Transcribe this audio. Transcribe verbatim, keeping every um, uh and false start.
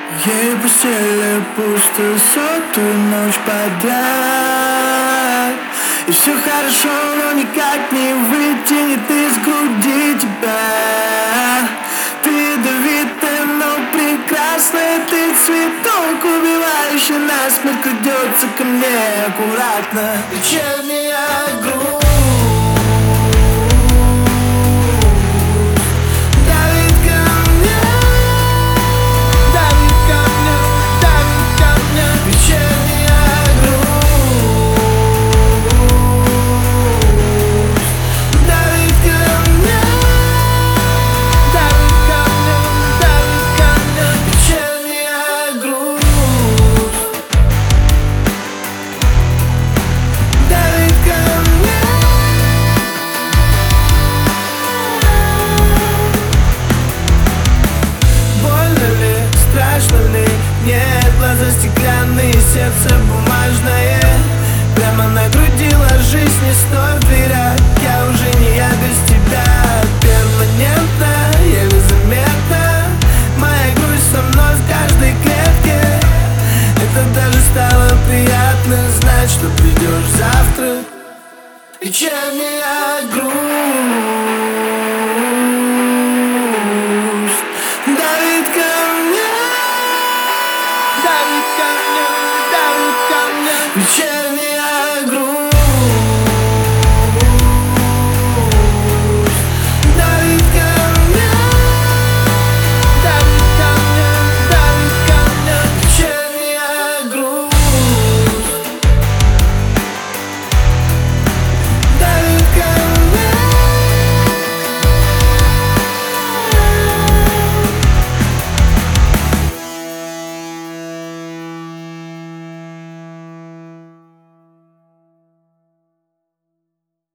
Ей в постели пусто сотую ночь подряд. И все хорошо, но никак не вытянет из груди тебя. Ты ядовитая, но прекрасная. Ты цветок, убивающий насмерть, крадется ко мне аккуратно. Вечерняя грудь.